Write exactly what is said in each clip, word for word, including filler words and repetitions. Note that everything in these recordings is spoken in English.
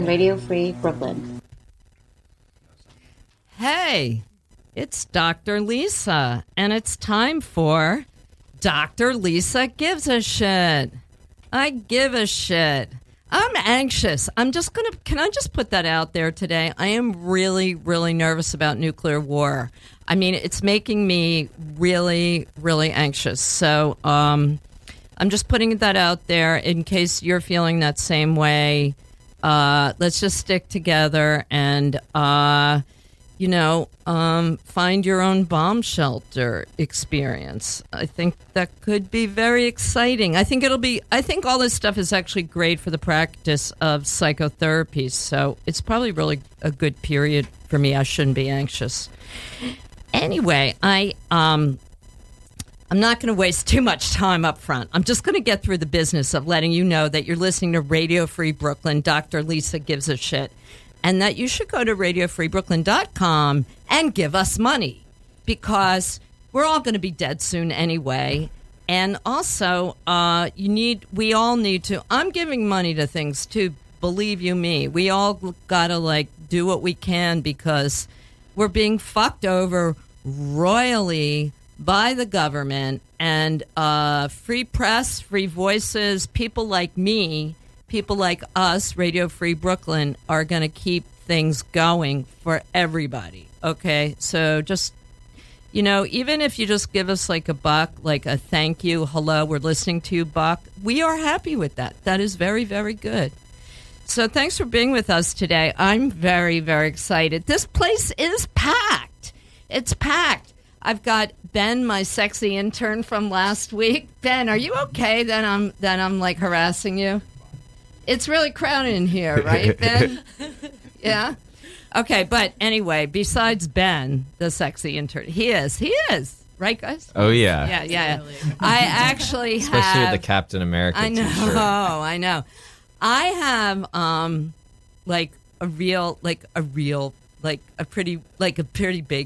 Radio Free Brooklyn. Hey, it's Doctor Lisa, and it's time for Doctor Lisa Gives a Shit. I give a shit. I'm anxious. I'm just going to, can I just put that out there today? I am really, really nervous about nuclear war. I mean, it's making me really, really anxious. So um, I'm just putting that out there in case you're feeling that same way. Uh, let's just stick together and, uh, you know, um, find your own bomb shelter experience. I think that could be very exciting. I think it'll be, I think all this stuff is actually great for the practice of psychotherapy. So it's probably really a good period for me. I shouldn't be anxious. Anyway, I, um, I'm not going to waste too much time up front. I'm just going to get through the business of letting you know that you're listening to Radio Free Brooklyn. Doctor Lisa Gives a Shit. And that you should go to radio free brooklyn dot com and give us money because we're all going to be dead soon anyway. And also, uh, you need, we all need to, I'm giving money to things too, believe you me. We all got to like do what we can because we're being fucked over royally by the government, and uh, free press, free voices, people like me, people like us, Radio Free Brooklyn, are going to keep things going for everybody, okay? So just, you know, even if you just give us like a buck, like a thank you, hello, we're listening to you buck, we are happy with that. That is very, very good. So thanks for being with us today. I'm very, very excited. This place is packed. It's packed. I've got Ben, my sexy intern from last week. Ben, are you okay that I'm that I'm like harassing you? It's really crowded in here, right, Ben? Yeah? Okay, but anyway, besides Ben, the sexy intern, he is. He is. Right, guys? Oh, yeah. Yeah, yeah. yeah. I actually Especially have... Especially with the Captain America I know, t-shirt. I know. I have, um, like, a real, like, a real, like, a pretty, like, a pretty big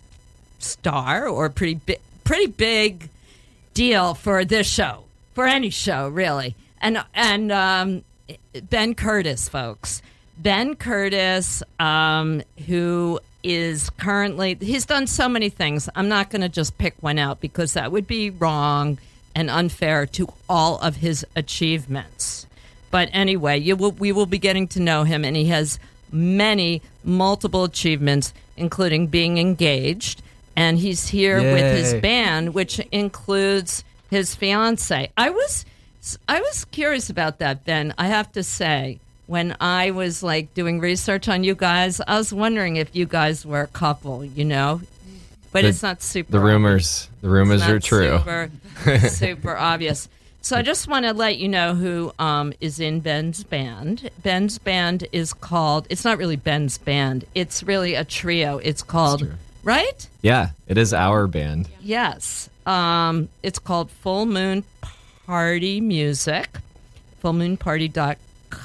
star or a pretty big, pretty big deal for this show, for any show, really. And, and, um... Ben Curtis, folks. Ben Curtis, um, who is currently, he's done so many things. I'm not going to just pick one out because that would be wrong and unfair to all of his achievements. But anyway, you will, we will be getting to know him, and he has many, multiple achievements, including being engaged. And he's here Yay. with his band, which includes his fiance. I was... I was curious about that, Ben. I have to say, when I was like doing research on you guys, I was wondering if you guys were a couple, you know? But the, it's not super The rumors, obvious. the rumors It's not are true. Super, super obvious. So I just want to let you know who um, is in Ben's band. Ben's band is called, it's not really Ben's band. It's really a trio. It's called, right? Yeah, it is our band. Yes. Um, it's called Full Moon Party Music, full moon party dot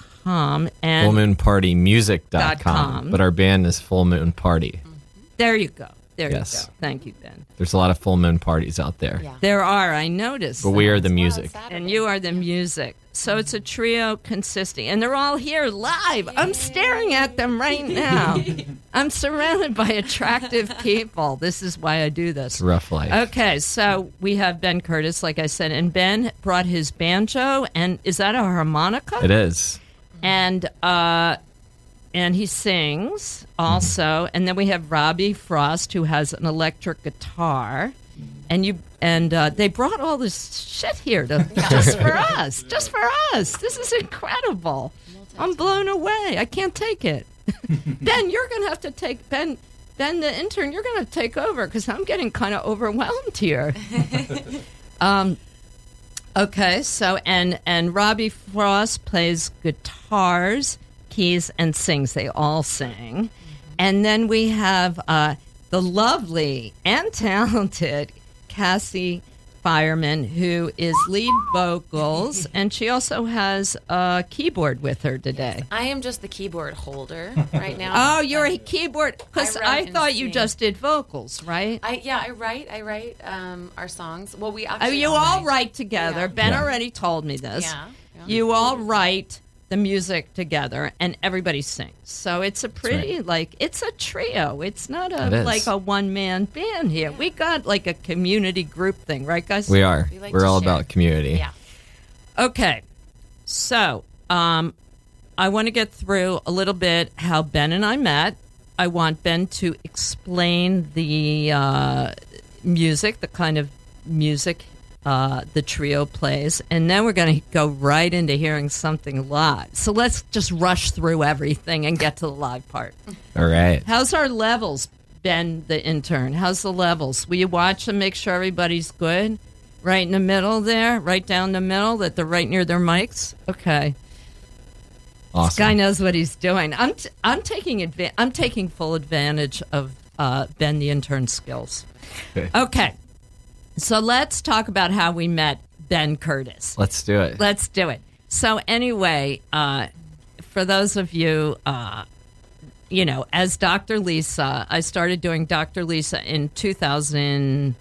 com and full moon party music dot com, com. But our band is Full Moon Party. There you go. There yes. you go. Thank you, Ben. There's a lot of full moon parties out there. Yeah. There are, I noticed. But we are the music. And you are the music. So it's a trio consisting, and they're all here live. Yay. I'm staring at them right now. I'm surrounded by attractive people. This is why I do this. It's a rough life. Okay, so we have Ben Curtis, like I said, and Ben brought his banjo, and is that a harmonica? It is. And uh, and he sings also, mm. and then we have Robbie Frost, who has an electric guitar. And you and uh, they brought all this shit here to just for us, just for us. This is incredible. I'm blown away. I can't take it. Ben, you're gonna have to take Ben. Ben, the intern, you're gonna take over because I'm getting kind of overwhelmed here. um. Okay, so and and Robbie Frost plays guitars, keys, and sings. They all sing, and then we have uh, the lovely and talented Cassie Fireman, who is lead vocals, and she also has a keyboard with her today. I am just the keyboard holder right now. Oh, you're a keyboard, because I, I thought you just did vocals, right? I yeah, I write I write um, our songs. Well, we oh, actually you all all write, write together. Yeah. Ben yeah. already told me this. Yeah, yeah. You all write the music together, and everybody sings. So it's a pretty, right. like, it's a trio. It's not a It is. like a one-man band here. We got, like, a community group thing, right, guys? We are. We like We're to all share. about community. Yeah. Okay. So um, I want to get through a little bit how Ben and I met. I want Ben to explain the uh, music, the kind of music uh, the trio plays, and then we're going to go right into hearing something live. So let's just rush through everything and get to the live part. All right. How's our levels, Ben, the intern? How's the levels? Will you watch and make sure everybody's good? Right in the middle there, right down the middle, that they're right near their mics? Okay. Awesome. This guy knows what he's doing. I'm t- I'm taking adva- I'm taking full advantage of uh, Ben the intern's skills. Okay. Okay, so let's talk about how we met Ben Curtis. Let's do it. Let's do it. So anyway, uh, for those of you, uh, you know, as Doctor Lisa, I started doing Doctor Lisa in two thousand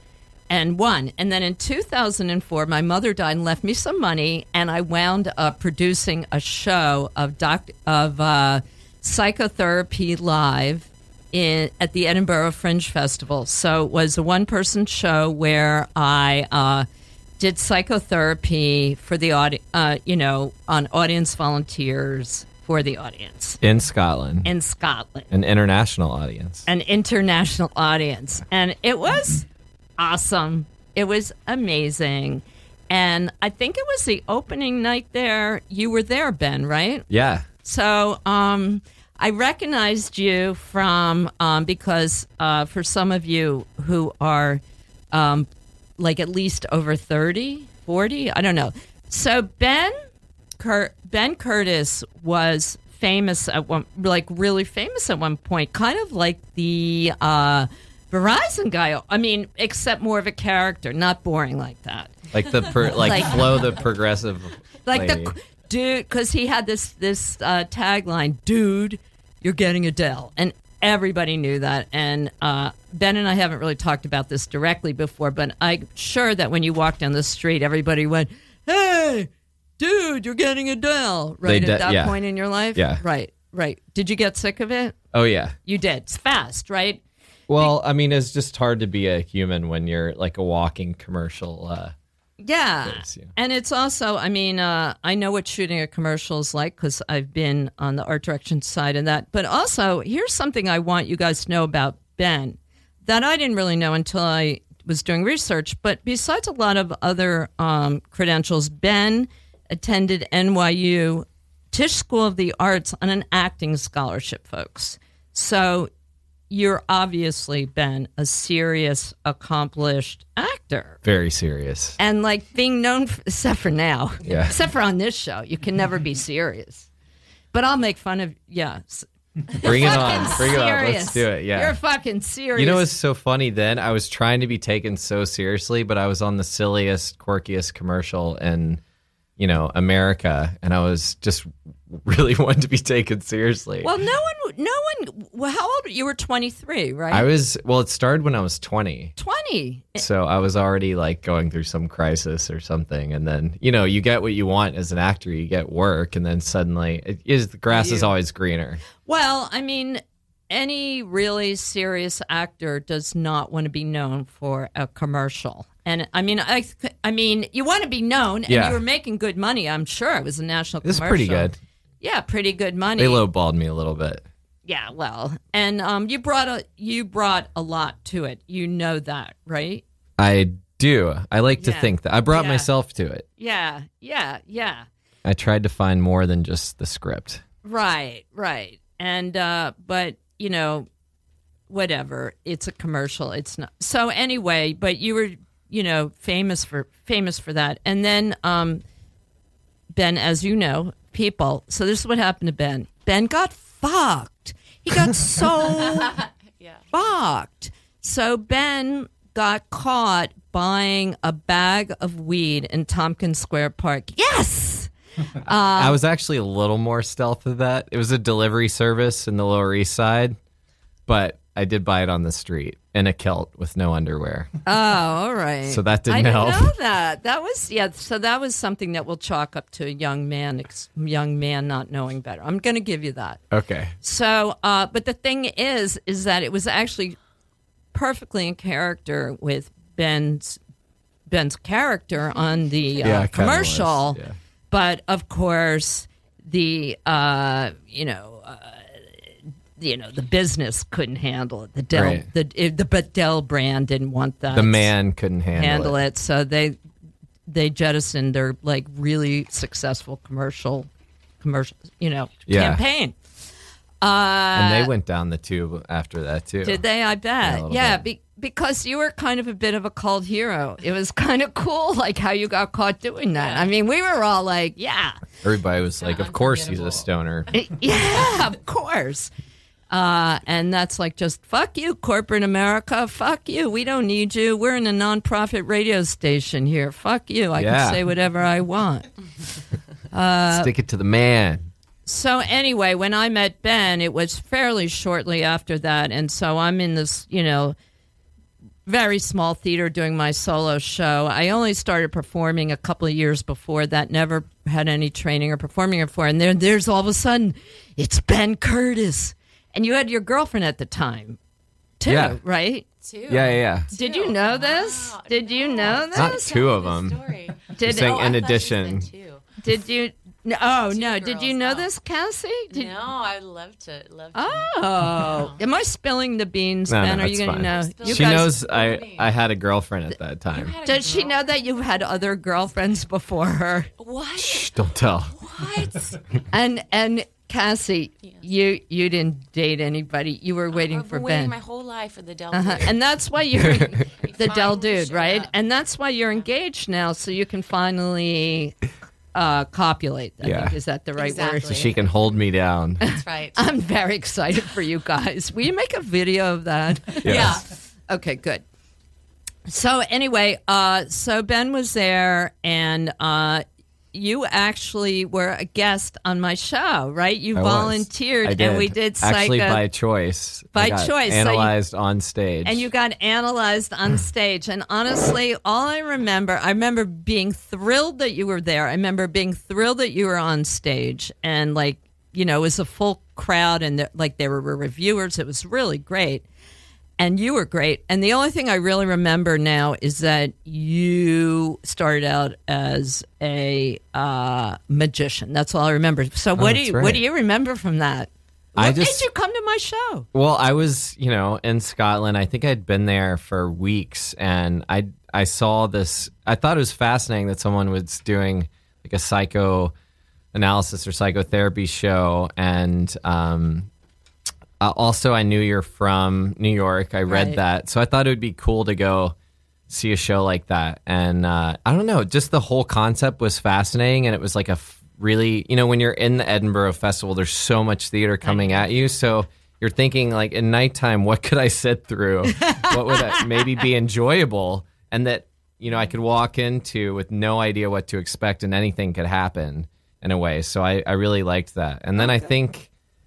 one. And then in two thousand four, my mother died and left me some money, and I wound up producing a show of doc- of uh, psychotherapy live in at the Edinburgh Fringe Festival. So it was a one-person show where I uh, did psychotherapy for the audi- uh, you know, on audience volunteers for the audience In Scotland. in Scotland, An international audience. an international audience, and it was awesome. It was amazing. And I think it was the opening night there. You were there, Ben, right? Yeah. So um, I recognized you from, um, because uh, for some of you who are um, like at least over thirty, forty, I don't know. So Ben, Cur- Ben Curtis was famous at one, like really famous at one point, kind of like the uh, Verizon guy. I mean, except more of a character, not boring like that. Like the per, like, Like- Flo the progressive Like lady. the dude, because he had this this uh, tagline, "Dude, you're getting Adele," and everybody knew that. And uh, Ben and I haven't really talked about this directly before, but I'm sure that when you walk down the street, everybody went, "Hey, dude, you're getting Adele!" Right They at de- that yeah. point in your life, Yeah. right, right. Did you get sick of it? Oh, yeah. You did. It's fast, right? Well, I mean, it's just hard to be a human when you're like a walking commercial. Uh, Yeah. Yes, yeah. And it's also, I mean, uh, I know what shooting a commercial is like because I've been on the art direction side of that. But also, here's something I want you guys to know about Ben that I didn't really know until I was doing research. But besides a lot of other um, credentials, Ben attended N Y U Tisch School of the Arts on an acting scholarship, folks. So you're obviously, Ben, a serious, accomplished actor. very serious. And like being known, for, except for now, Yeah. except for on this show, you can never be serious. But I'll make fun of, yeah. s- Bring it fucking on. Bring it on. serious. Let's do it. Yeah. You're fucking serious. You know what's so funny then? I was trying to be taken so seriously, but I was on the silliest, quirkiest commercial in, you know, America, and I was just really wanted to be taken seriously. Well, no one, no one, well, how old? You were twenty-three, right? I was, well, it started when I was twenty. twenty. So I was already like going through some crisis or something. And then, you know, you get what you want as an actor, you get work, and then suddenly it is the grass is You- always greener. Well, I mean, any really serious actor does not want to be known for a commercial. And I mean, I, I mean, you want to be known, and Yeah. you were making good money. I'm sure it was a national This is commercial. pretty good. Yeah, pretty good money. They lowballed me a little bit. Yeah, well, and um, you brought a you brought a lot to it. You know that, right? I do. I like to Yeah. think that. I brought Yeah. myself to it. Yeah, yeah, yeah. I tried to find more than just the script. Right, right. And uh, but you know, whatever. It's a commercial. It's not. So anyway, but you were, you know, famous for famous for that. And then um, Ben, as you know, people. So this is what happened to Ben. Ben got fucked. He got so Yeah. fucked. So Ben got caught buying a bag of weed in Tompkins Square Park. Yes. I was actually a little more stealth of that. It was a delivery service in the Lower East Side, but I did buy it on the street in a kilt with no underwear. Oh, all right. So that didn't I didn't help. know that. That was yeah. So that was something that we'll chalk up to a young man, ex- young man not knowing better. I'm going to give you that. Okay. So, uh, but the thing is, is that it was actually perfectly in character with Ben's Ben's character on the uh, Yeah, it kinda commercial. was, yeah. But of course, the uh, you know. Uh, you know, the business couldn't handle it. The Dell, Right. the it, the but Dell brand didn't want that. The man couldn't handle, handle it. it. So they they jettisoned their like really successful commercial commercial, you know, Yeah. campaign. Uh, And they went down the tube after that too. did they? I Yeah, a bet. little Yeah, bit. be, because you were kind of a bit of a cult hero. It was kind of cool, like how you got caught doing that. I mean, we were all like, yeah, Everybody was like, "Of course he's a stoner." yeah, of course. Uh, and that's like just fuck you, corporate America. Fuck you. We don't need you. We're in a nonprofit radio station here. Fuck you. I Yeah. can say whatever I want. Stick it to the man. So anyway, when I met Ben, it was fairly shortly after that, and so I'm in this, you know, very small theater doing my solo show. I only started performing a couple of years before that. Never had any training or performing before, and then there's all of a sudden, it's Ben Curtis. And you had your girlfriend at the time, too, Yeah. right? Two. Yeah, yeah, yeah. Did you know this? Wow. Did you know this? Not two of them. Story. Did saying Oh, I in thought you addition. said two. Did you? No, oh no! Did you girls. know Oh. this, Cassie? Did, No, I'd love to. Love to. Oh, am I spilling the beans, No, Ben? no, Are you it's going to fine. know? You She guys- knows I I had a girlfriend at that time. Had a Does she girl- know that you've had other girlfriends before her? What? Shh, don't tell. What? And and Cassie, you you didn't date anybody. You were waiting I've for been waiting Ben. my whole life for the Dell. Uh-huh. dude. And that's why you're the finally Dell dude, showed right? up. And that's why you're engaged now, so you can finally uh, copulate. I Yeah. think. Is that the right Exactly. word? So she can hold me down. That's right. I'm very excited for you guys. Will you make a video of that? Yeah. Okay, good. So anyway, uh, so Ben was there, and uh, you actually were a guest on my show, right? You I was. volunteered, I did. and we did actually psycho- by choice. By I got choice, so you- analyzed on stage. and you got analyzed on stage. And honestly, all I remember, I remember being thrilled that you were there. I remember being thrilled that you were on stage, and like, you know, it was a full crowd, and there, like there were reviewers. It was really great. And you were great. And the only thing I really remember now is that you started out as a uh, magician. That's all I remember. So what do that's you right. what do you remember from that? What I just- made you come to my show? Well, I was, you know, in Scotland. I think I'd been there for weeks, and I I saw this. I thought it was fascinating that someone was doing like a psycho analysis or psychotherapy show, and um, uh, also I knew you're from New York. I read Right. that, so I thought it would be cool to go see a show like that. And uh, I don't know, just the whole concept was fascinating, and it was like a f- really, you know, when you're in the Edinburgh Festival, there's so much theater coming at you, so you're thinking like, in nighttime, what could I sit through? What would I, maybe be enjoyable, and that, you know, I could walk into with no idea what to expect, and anything could happen in a way. So I, I really liked that. And then I think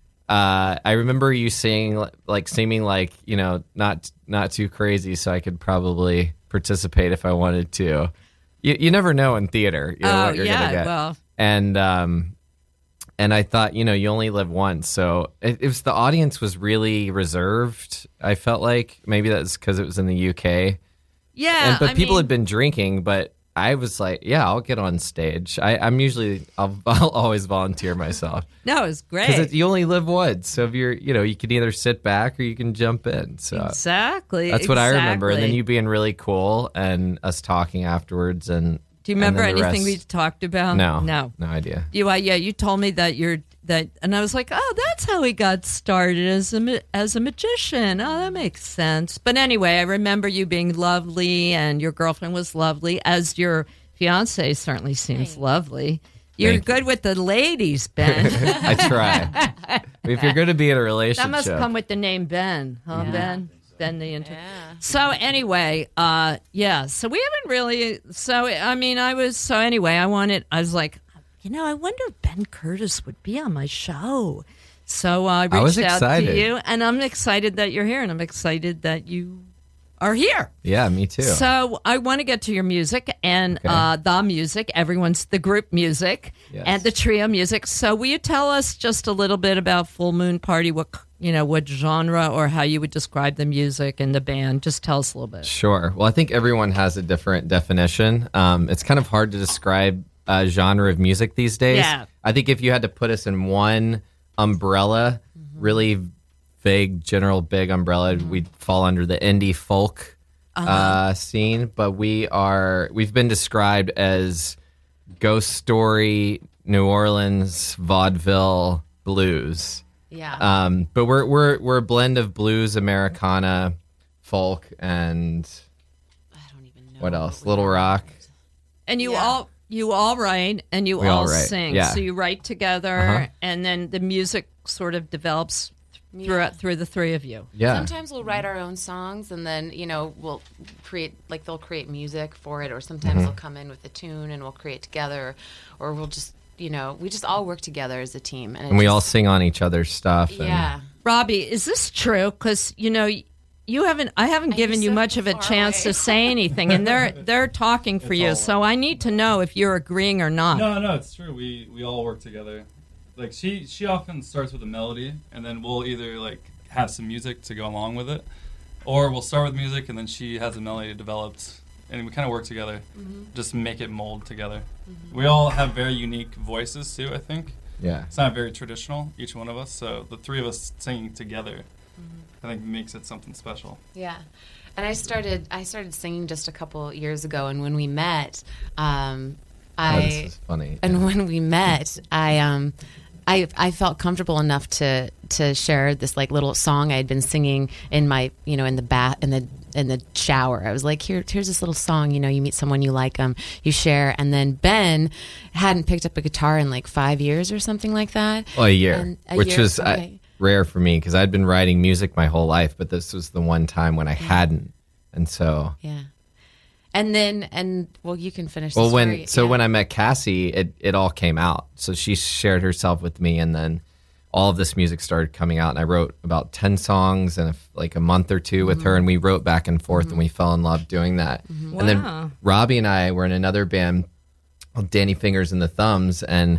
uh, I remember you saying, like, seeming like, you know, not not too crazy, so I could probably participate if I wanted to. You, you never know in theater, you know, Oh, what you're yeah, gonna get. well. And um, and I thought, you know, you only live once, so it, it was the audience was really reserved. I felt like maybe that's because it was in the U K. Yeah, And, but I people mean, had been drinking, but I was like, yeah, I'll get on stage. I, I'm usually, I'll, I'll always volunteer myself. no, it was great. Because you only live once. So if you're, you know, you can either sit back or you can jump in. So Exactly. that's what I remember. And then exactly. you being really cool and us talking afterwards. And Do you remember and then the anything we rest- talked about? No. No. No idea. You, uh, yeah, you told me that you're that, and I was like, oh, that's how he got started as a ma- as a magician. Oh, that makes sense. But anyway, I remember you being lovely, and your girlfriend was lovely, as your fiance certainly seems lovely. You're Thank you. good with the ladies, Ben. I try. If you're going to be in a relationship. That must come with the name Ben, huh, Yeah. Ben? Ben the inter- Yeah. So anyway, uh, yeah. So we haven't really. So I mean, I was. So anyway, I wanted. I was like, you know, I wonder if Ben Curtis would be on my show. So uh, I reached I was out excited. to you, and I'm excited that you're here, and I'm excited that you are here. Yeah, me too. So I want to get to your music and Okay. uh, the music. Everyone's the group music Yes. and the trio music. So will you tell us just a little bit about Full Moon Party? What you know, what genre or how you would describe the music and the band? Just tell us a little bit. Sure. Well, I think everyone has a different definition. Um, it's kind of hard to describe a genre of music these days. Yeah. I think if you had to put us in one umbrella, really vague, general, big umbrella, we'd fall under the indie folk uh, scene. But we are, we've been described as ghost story, New Orleans, vaudeville, blues. Yeah. Um, but we're we're we're a blend of blues, Americana, folk, and I don't even know. what else? we Little are. Rock. And you Yeah. all you all write and you We all, all write, sing. yeah. So you write together, Uh-huh. and then the music sort of develops throughout through the three of you. Yeah. Sometimes we'll write our own songs, and then you know we'll create like they'll create music for it, or sometimes Mm-hmm. they'll come in with a tune and we'll create together, or we'll just you know we just all work together as a team, and, it And we all just- sing on each other's stuff. and- yeah. Robbie, is this true? Because you know you haven't I haven't I given used you to much of a far chance away. to say anything, and they're they're talking for It's you. all So I need to know if you're agreeing or not. No, no, it's true. We we all work together. Like she she often starts with a melody, and then we'll either like have some music to go along with it, or we'll start with music and then she has a melody developed, and we kind of work together, just make it mold together. We all have very unique voices too. I think Yeah. it's not very traditional, each one of us. So the three of us singing together, I think makes it something special. Yeah, and I started I started singing just a couple years ago, and when we met, um, Oh, I this is funny. and when we met, I um, I I felt comfortable enough to to share this like little song I had been singing in my you know in the bath in the in the shower. I was like, here here's this little song. You know, you meet someone you like them, you share, and then Ben hadn't picked up a guitar in like five years or something like that. Well, a year, And a which year, was uh, okay. rare for me because I'd been writing music my whole life, but this was the one time when I hadn't. And so, Yeah. And then, and well, you can finish. well, the when story. so Yeah. when I met Cassie, it it all came out. So she shared herself with me, and then all of this music started coming out. And I wrote about ten songs in a, like a month or two with Mm-hmm. her, and we wrote back and forth, and we fell in love doing that. And Wow. then Robbie and I were in another band, called Danny Fingers and the Thumbs, and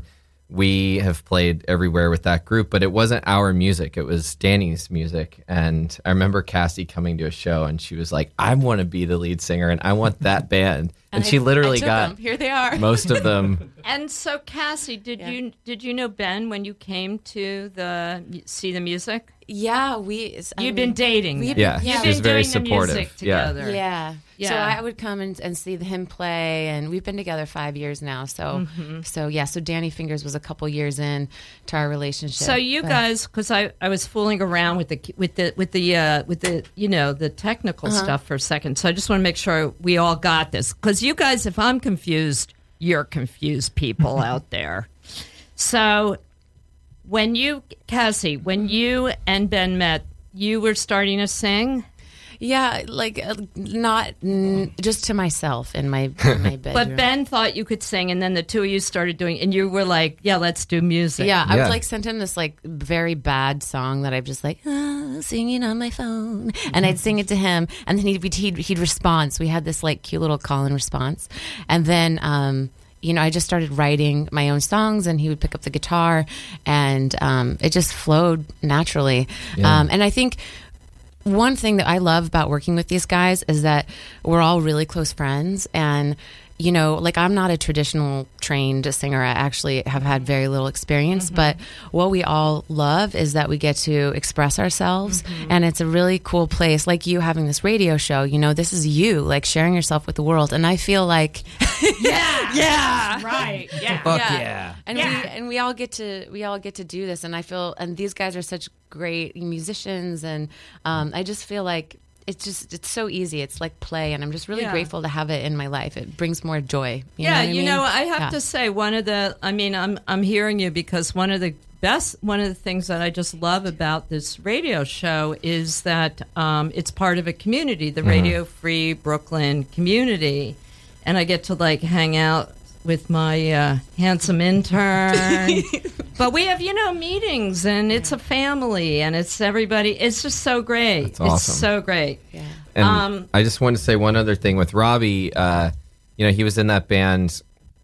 we have played everywhere with that group, but it wasn't our music. It was Danny's music. And I remember Cassie coming to a show, and she was like, I want to be the lead singer, and I want that band. And, I- she literally I took got them. Here they are. most of them. And so, Cassie, did Yeah. you did you know Ben when you came to the see the music? Yeah, we. I You've mean, been dating. we- them. Yeah, Yeah, You've she was been very doing the supportive. music Yeah. together. Yeah. Yeah. So I would come and, and see him play, and we've been together five years now. So, Mm-hmm. so yeah. So Danny Fingers was a couple years in to our relationship. So you but- guys, because I, I was fooling around with the with the with the uh, with the you know the technical Uh-huh. stuff for a second. So I just want to make sure we all got this because you guys, if I'm confused, you're confused people out there. So when you, Cassie, when you and Ben met, you were starting to sing. Yeah, like uh, not mm, just to myself in my in my bedroom. But Ben thought you could sing, and then the two of you started doing, and you were like, "Yeah, let's do music." Yeah, I Yeah. would like send him this like very bad song that I've just like ah, singing on my phone, and I'd sing it to him, and then he'd he'd he'd respond. So we had this like cute little call and response, and then um, you know I just started writing my own songs, and he would pick up the guitar, and um, it just flowed naturally. Yeah. Um, and I think one thing that I love about working with these guys is that we're all really close friends, and you know, like I'm not a traditional trained singer. I actually have had very little experience, but what we all love is that we get to express ourselves, and it's a really cool place. Like you having this radio show, you know, this is you like sharing yourself with the world, and I feel like yeah, yeah, right, yeah. Fuck yeah. and Yeah. we and we all get to we all get to do this, and I feel and these guys are such great musicians, and um, I just feel like it's just it's so easy. It's like play, and I'm just really Yeah. grateful to have it in my life. It brings more joy. You yeah, know what I you mean? know, I have Yeah. to say one of the. I mean, I'm I'm hearing you because one of the best, one of the things that I just love about this radio show is that um, it's part of a community, the Radio Free Brooklyn community, and I get to like hang out with my uh, handsome intern. But we have, you know, meetings, and it's a family, and it's everybody. It's just so great. That's awesome. It's so great. Yeah. And Um, I just wanted to say one other thing with Robbie. Uh, you know, he was in that band,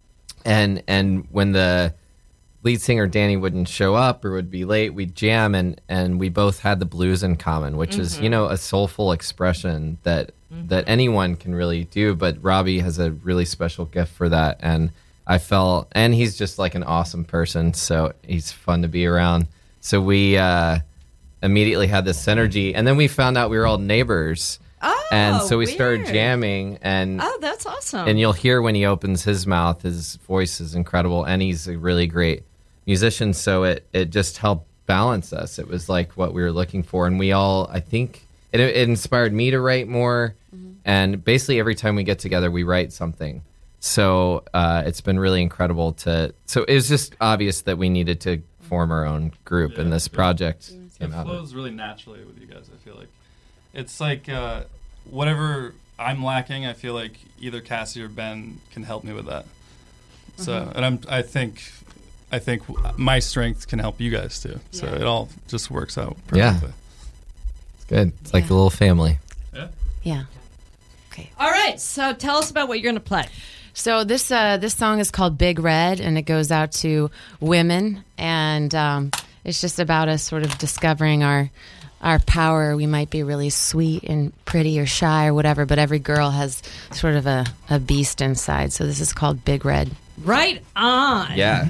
and and when the lead singer Danny wouldn't show up or would be late, we'd jam, and, and we both had the blues in common, which is, you know, a soulful expression that that anyone can really do. But Robbie has a really special gift for that, and I felt, and he's just like an awesome person, so he's fun to be around. So we uh, immediately had this synergy, and then we found out we were all neighbors. Oh, And so we started weird. jamming, and Oh, that's awesome. and you'll hear when he opens his mouth, his voice is incredible, and he's a really great musician. So it, it just helped balance us. It was like what we were looking for, and we all, I think, it, it inspired me to write more. Mm-hmm. And basically, every time we get together, we write something. So uh, it's been really incredible to. So it was just obvious that we needed to form our own group, Yeah, and this yeah. project It came out of it. flows really naturally with you guys. I feel like it's like uh, whatever I'm lacking, I feel like either Cassie or Ben can help me with that. So, Mm-hmm. and I'm, I think, I think my strength can help you guys too. So Yeah. it all just works out Yeah. perfectly. It's good. It's like Yeah. a little family. Yeah. Yeah. All right, so tell us about what you're going to play. So this uh, this song is called Big Red, and it goes out to women, and um, it's just about us sort of discovering our our power. We might be really sweet and pretty or shy or whatever, but every girl has sort of a, a beast inside. So this is called Big Red. Right on. Yeah.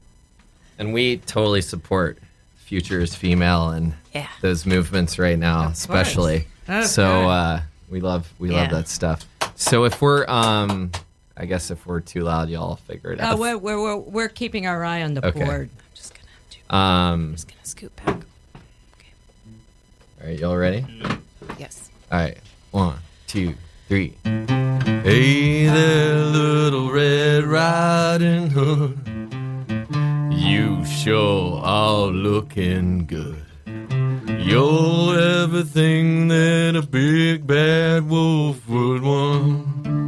And we totally support Future is Female and Yeah. those movements right now, especially. Okay. So uh, we love we love Yeah. that stuff. So if we're um I guess if we're too loud, y'all figure it Oh, out. we're, we're, we're, we're keeping our eye on the Okay. board. I'm just gonna have to. Um Just gonna scoot back. all right, y'all ready? Yes. All right. One, two, three. Hey there, little Red Riding Hood. You sure are looking good. You're everything that a big bad wolf would want.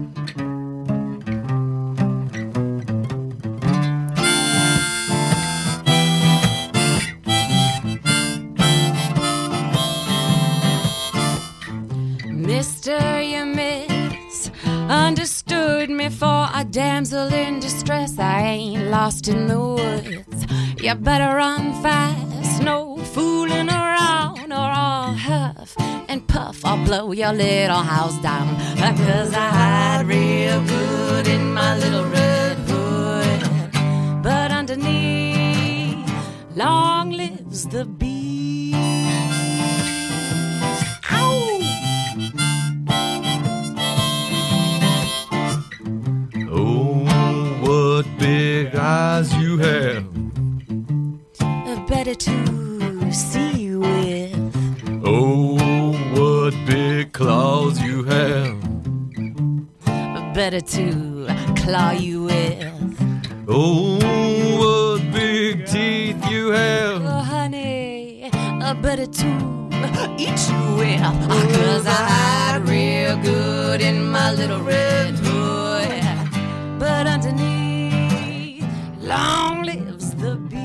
Mister, you misunderstood me for a damsel in distress. I ain't lost in the woods. You better run fast, no fooling around, or I'll huff and puff. I'll blow your little house down. Cause I hide real good in my little red hood. But underneath, long lives the beast. Ow! Oh, what big eyes you have. Better to see with. Oh, what big claws you have. Better to claw you with. Oh, what big teeth you have. Oh, honey, better to eat you with. Cause I hide real good in my little red hood. But underneath, long lives the beast.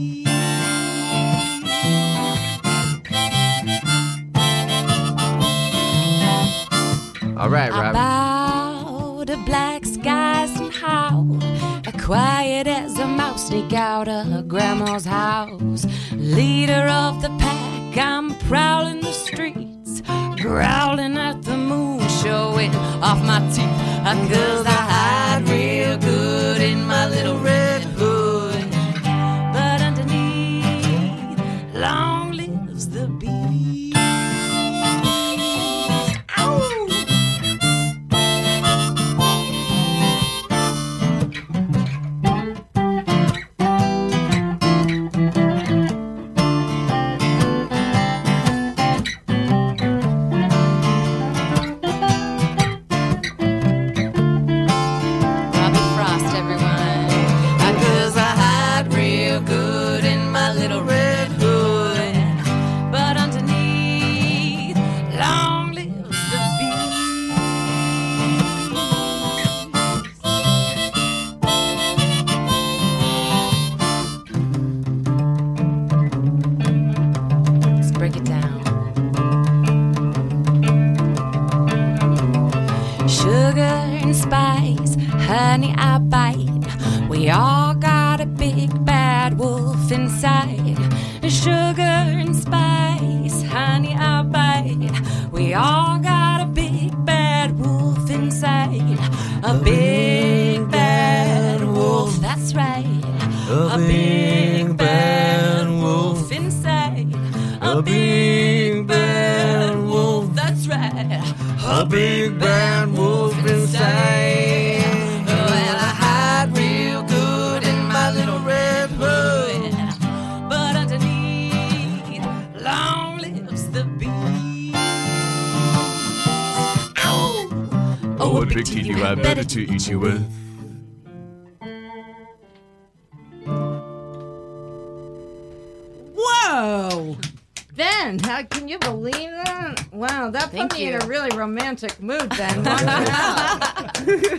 All right, Rob. Bow to black skies and howl, quiet as a mouse, sneak out of grandma's house. Leader of the pack, I'm prowling the streets, growling at the moon, showing off my teeth. Cause I hide real good in my little red hood. But underneath, long lives the beast. Ow! break it down. Sugar and spice, honey, I bite. We all got a big bad wolf inside. Sugar and spice, honey, I bite. We all got a big bad wolf inside. A big bad wolf, that's right. A big bad wolf inside. A big bad wolf, that's right. A big bad wolf inside. Well, I hide real good in my little red hood, but underneath long lives the beast. Oh, Oh, what big teeth you have, better to eat you with. Whoa! Ben, how can you believe that? Wow, that Thank put me you. in a really romantic mood, Ben. Wow.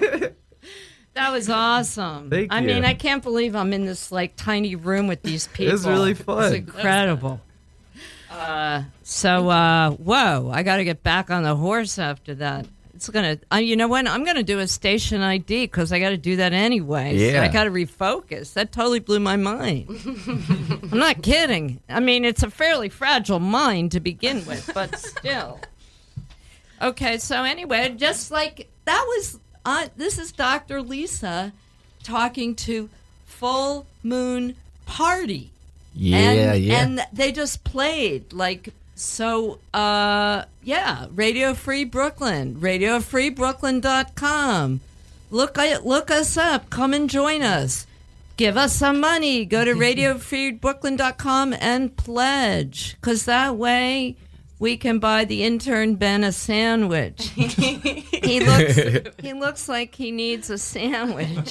That was awesome. Thank I you. mean, I can't believe I'm in this like tiny room with these people. was really fun. It's incredible. Uh, so, uh, whoa, I got to get back on the horse after that. It's gonna, uh, you know what? I'm gonna do a station I D because I got to do that anyway. So Yeah. I got to refocus. That totally blew my mind. I'm not kidding. I mean, it's a fairly fragile mind to begin with, but still. Okay, so anyway, just like that was, uh, this is Doctor Lisa talking to Full Moon Party. Yeah, and, yeah. And they just played like so. Uh, yeah, Radio Free Brooklyn, radio free brooklyn dot com. Look, look us up. Come and join us. Give us some money. Go to radio free brooklyn dot com and pledge, because that way we can buy the intern Ben a sandwich. he looks he looks like he needs a sandwich,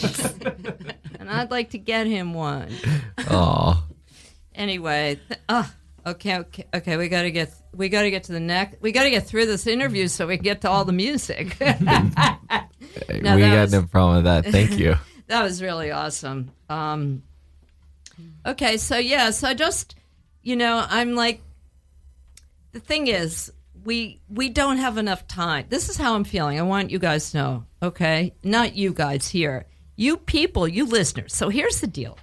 and I'd like to get him one. Aw. Anyway, th- uh, okay, okay, okay. We gotta get we gotta get to the next. We gotta get through this interview so we can get to all the music. we that got was- no problem with that. Thank you. That was really awesome. Um, okay, so yeah, so I just, you know, I'm like, the thing is, we we don't have enough time. This is how I'm feeling. I want you guys to know, okay? Not you guys here. You people, you listeners. So here's the deal.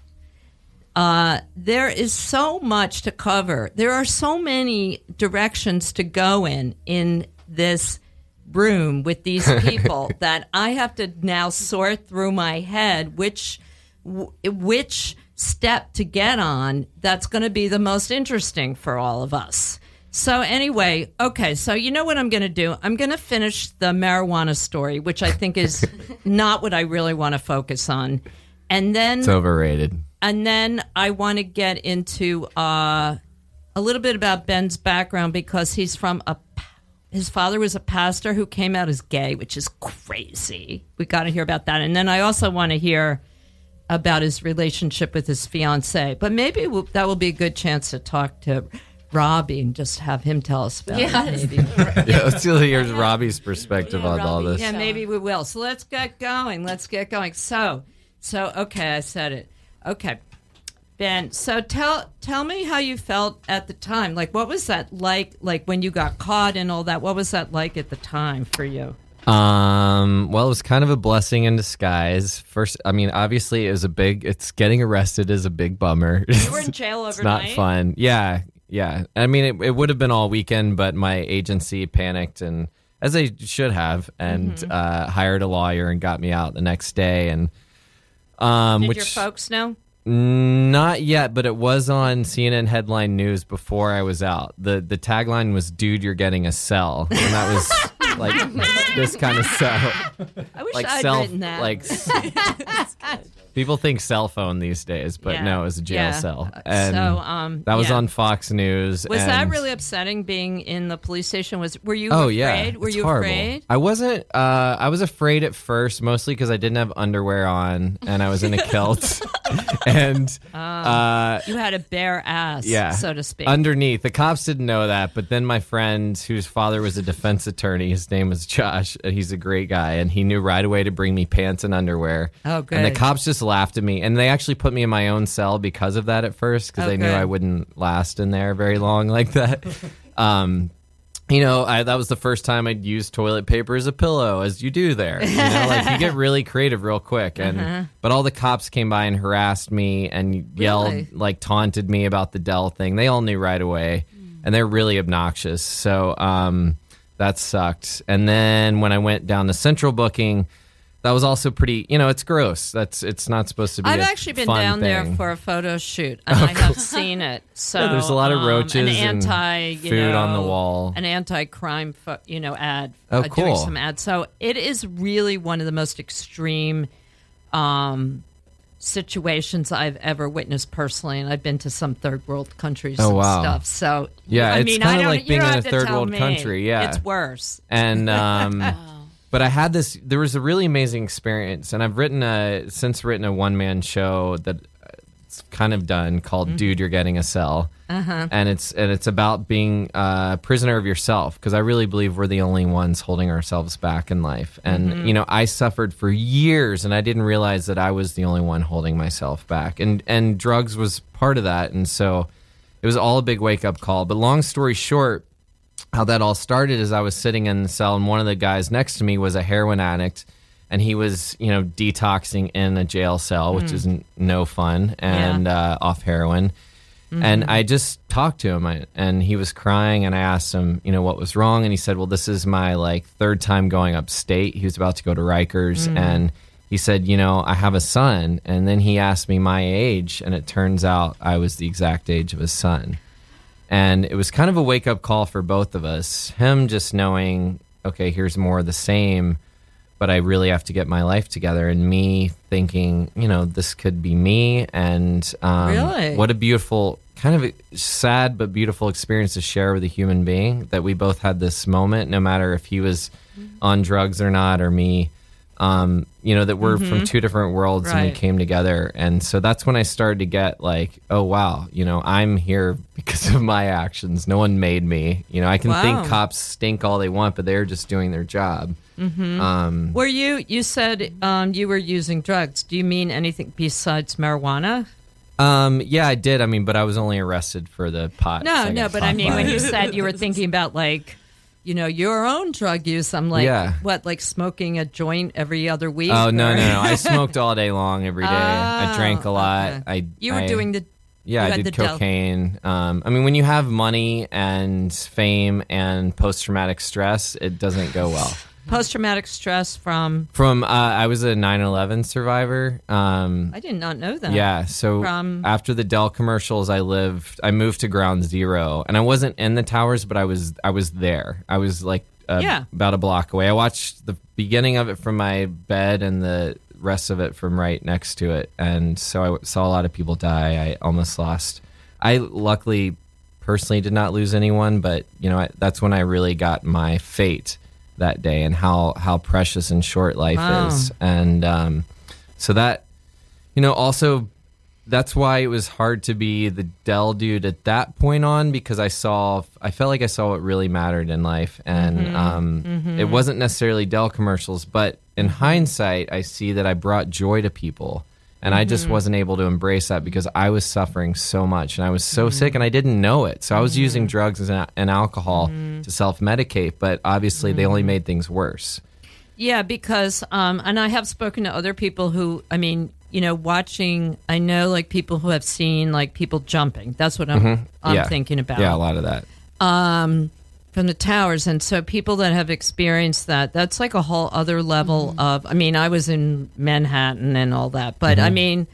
Uh, there is so much to cover. There are so many directions to go in in this room with these people that I have to now sort through my head which w- which step to get on that's going to be the most interesting for all of us. So anyway, okay, so you know what I'm going to do? I'm going to finish the marijuana story, which I think is not what I really want to focus on. And then It's overrated. and then I want to get into uh, a little bit about Ben's background, because he's from a his father was a pastor who came out as gay, which is crazy. We got to hear about that. And then I also want to hear about his relationship with his fiancée. But maybe we'll, that will be a good chance to talk to Robbie and just have him tell us about Yes. it. Maybe. Yeah, let's see here's Robbie's perspective Yeah, on all Robbie. this. Yeah, maybe we will. So let's get going. Let's get going. So, so okay, I said it. Okay, Ben. So tell tell me how you felt at the time. Like, what was that like? Like when you got caught and all that. What was that like at the time for you? Um, well, it was kind of a blessing in disguise. First, I mean, obviously, it was a big. It's getting arrested is a big bummer. You were in jail It's not overnight. fun. Yeah, yeah. I mean, it, it would have been all weekend, but my agency panicked, and as they should have, and Mm-hmm. uh, hired a lawyer and got me out the next day. And um, Did which your folks know? not yet, but it was on C N N headline news before I was out. the The tagline was "Dude, you're getting a cell," and that was like this kind of cell. I wish Like I'd cell, written that. like people think cell phone these days, but Yeah. no, it was a jail Yeah. cell. Uh, And so, um, that was yeah. on Fox News. Was that and- really upsetting being in the police station? Was were you Oh afraid? yeah, Were it's you horrible. afraid? I wasn't. Uh, I was afraid at first, mostly because I didn't have underwear on and I was in a kilt, and uh, You had a bare ass, yeah, so to speak. underneath. The cops didn't know that, but then my friend, whose father was a defense attorney, His name was Josh. And he's a great guy, and he knew right away to bring me pants and underwear. Oh, good. And the cops just laughed at me, and they actually put me in my own cell because of that at first, because Oh, they knew good. I wouldn't last in there very long like that. um, you know, I, that was the first time I'd used toilet paper as a pillow, as you do there. You know, like you get really creative real quick. And Uh-huh. but all the cops came by and harassed me and yelled, Really? like taunted me about the Dell thing. They all knew right away, and they're really obnoxious. So um, that sucked. And then when I went down to Central Booking, that was also pretty. You know, it's gross. That's it's not supposed to be. I've a actually been fun down there thing. for a photo shoot, and I have seen it. So Yeah, there's a lot of um, roaches an and anti, you food know, on the wall. an anti-crime, fo- you know, ad. Oh, uh, Doing cool. some ads. So it is really one of the most extreme um, situations I've ever witnessed personally, and I've been to some third world countries Oh, and wow. stuff. So Yeah, I it's mean, kinda I don't, like you being don't in have a to third tell world me. country, yeah. It's worse. And um, but I had this. There was a really amazing experience, and I've written a since written a one man show that it's kind of done called Mm-hmm. "Dude, You're Getting a Cell," uh-huh. and it's and it's about being a prisoner of yourself, because I really believe we're the only ones holding ourselves back in life. And Mm-hmm. you know, I suffered for years, and I didn't realize that I was the only one holding myself back, and and drugs was part of that, and so it was all a big wake up call. But long story short, how that all started is I was sitting in the cell, and one of the guys next to me was a heroin addict, and he was, you know, detoxing in a jail cell, which is n- no fun, and uh, off heroin. And I just talked to him, I, and he was crying, and I asked him, you know, what was wrong, and he said, well, this is my like third time going upstate. He was about to go to Rikers, and he said, you know, I have a son. And then he asked me my age, and it turns out I was the exact age of his son. And it was kind of a wake-up call for both of us. Him just knowing, okay, here's more of the same, but I really have to get my life together. And me thinking, you know, this could be me. And um, Really? what a beautiful, kind of a sad but beautiful experience to share with a human being, that we both had this moment, no matter if he was on drugs or not, or me. Um, you know, that we're from two different worlds, and we Right. came together. And so that's when I started to get like, oh, wow, you know, I'm here because of my actions. No one made me. You know, I can Wow. think cops stink all they want, but they're just doing their job. Um, Were you? You said um, you were using drugs. Do you mean anything besides marijuana? um, yeah, I did. I mean, but I was only arrested for the pot. No, second no. But pot I mean, when buy. you said you were thinking about like, you know, your own drug use, I'm like, Yeah. what, like smoking a joint every other week? Oh, no, or- no, no. I smoked all day long every day. I drank a lot. okay. I You were I- doing the. Yeah, you I had did the del- cocaine. Um, I mean, when you have money and fame and post-traumatic stress, it doesn't go well. Post-traumatic stress from. From uh, I was a nine eleven survivor. Um, I did not know that. yeah, so From- after the Dell commercials, I lived. I moved to Ground Zero, and I wasn't in the towers, but I was. I was there. I was like uh, Yeah. about a block away. I watched the beginning of it from my bed, and the rest of it from right next to it. And so I saw a lot of people die. I almost lost. I luckily, personally, did not lose anyone, but you know I, that's when I really got my fate that day, and how how precious and short life Wow. is. And um, so that, you know, also that's why it was hard to be the Dell dude at that point on, because I saw, I felt like I saw what really mattered in life. And Mm-hmm. um, it wasn't necessarily Dell commercials, but in hindsight, I see that I brought joy to people. And I Mm-hmm. just wasn't able to embrace that because I was suffering so much, and I was so sick, and I didn't know it. So I was using drugs and, and alcohol to self-medicate, but obviously they only made things worse. Yeah, because, um, and I have spoken to other people who, I mean, you know, watching, I know like people who have seen like people jumping. That's what I'm, I'm Yeah. thinking about. Yeah, a lot of that. Um, from the towers. And so people that have experienced that, that's like a whole other level of, I mean, I was in Manhattan and all that, but I mean,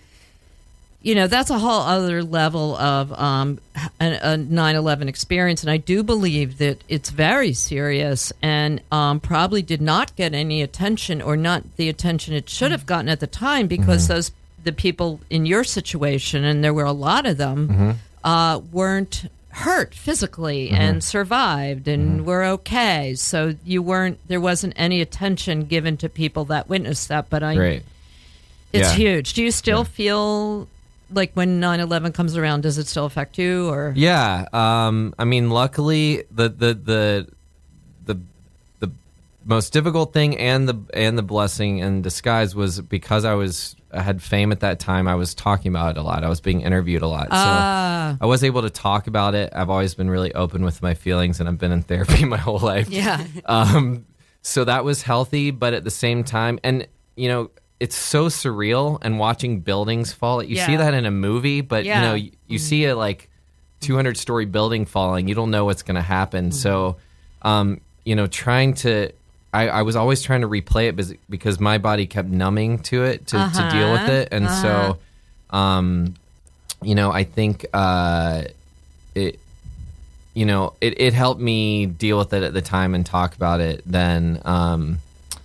you know, that's a whole other level of um, a, a nine eleven experience. And I do believe that it's very serious and um, probably did not get any attention, or not the attention it should have gotten at the time, because those the people in your situation, and there were a lot of them, uh, weren't hurt physically and survived and were okay. So you weren't, there wasn't any attention given to people that witnessed that. But I, Great. it's Yeah. huge. Do you still feel like when nine eleven comes around, does it still affect you? Or Yeah, um, I mean, luckily the the the the the most difficult thing and the and the blessing in disguise was because I was I had fame at that time. I was talking about it a lot. I was being interviewed a lot, so Ah. I was able to talk about it. I've always been really open with my feelings, and I've been in therapy my whole life. Yeah. Um, so that was healthy, but at the same time, and you know, it's so surreal. And watching buildings fall, you see Yeah. that in a movie, but Yeah. you know, you, you see a like two hundred story building falling. You don't know what's going to happen. So, um, you know, trying to, I, I was always trying to replay it because, because my body kept numbing to it to, Uh-huh. to deal with it, and Uh-huh. so, um, you know, I think uh, it. You know, it, it helped me deal with it at the time and talk about it. Then um,